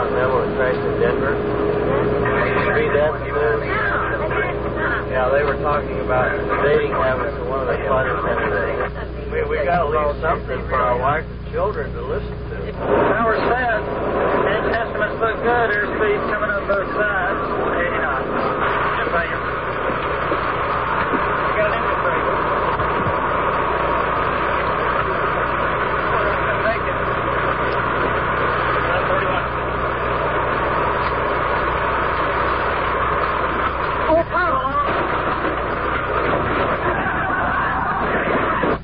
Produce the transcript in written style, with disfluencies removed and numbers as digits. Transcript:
Continental that crashed in Denver? Did you read that? Yeah, they were talking about the dating habits of one of the flight attendants. We got to leave something for our wife and children to listen to. Tower set. Engine estimates look good. Airspeed coming up both sides.